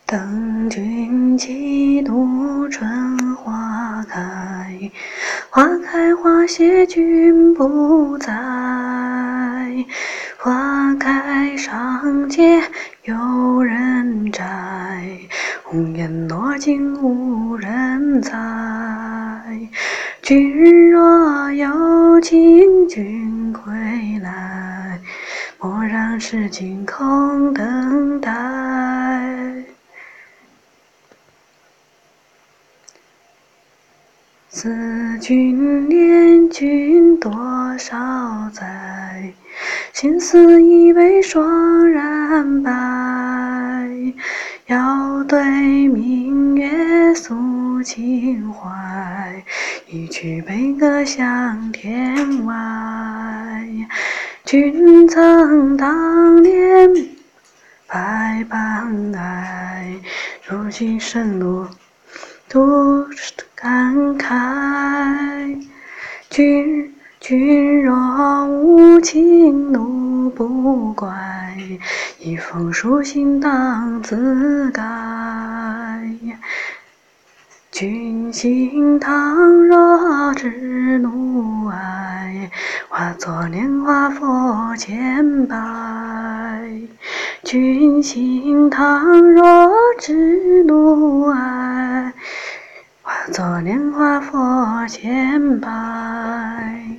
等君几度春花开，花开花谢君不在。花开上街有人摘，红颜落尽无人采。君若有情君归来，蓦然是惊空等待。思君念君多少载，心思已为霜染白。要对明月诉情怀，一曲悲歌向天外。君曾当年百般爱，如今生路独感慨。君若无情怒不怪，一封书信当自改。君心倘若知怒哀，化作莲花佛前拜。君心倘若知怒哀，化作莲花佛前拜。